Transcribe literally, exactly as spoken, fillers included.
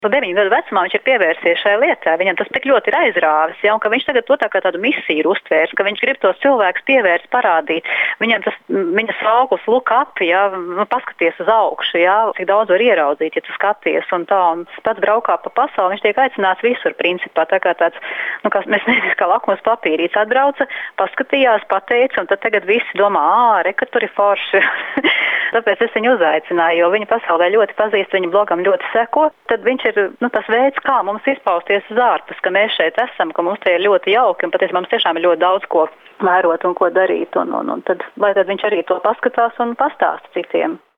deviņu gadu vecumā viņš ir pievērsies šai lietai, viņam tas tik ļoti ir aizrāvis, ja, un ka viņš tagad to tā kā tādu misiju ir uztvērs, ka viņš grib tos cilvēkus pievērst, parādīt. Viņam tas, viņa sauklis look up, ja, nu, paskaties uz augšu, ja, cik daudz var ieraudzīt, ja tu skaties, un tā, un pats braukā pa pasauli, viņš tiek aicināts visur, principā, tā kā tāds, nu, kā, mēs nezinu, kā lakmus papīrīts atbrauca, paskatījās, pateica, un tad tagad visi domā, ā, re, ka tur ir forši. Tāpēc es viņu uzaicināju, jo viņa pasaulē ļoti pazīst, viņa blogam ļoti seko. Tad viņš ir nu, tas veids, kā mums izpausties uz ārpus, ka mēs šeit esam, ka mums te ir ļoti jauki, un patiesībā mums tiešām ir ļoti daudz ko vērot un ko darīt. Un, un, un tad, lai tad viņš arī to paskatās un pastāsta citiem.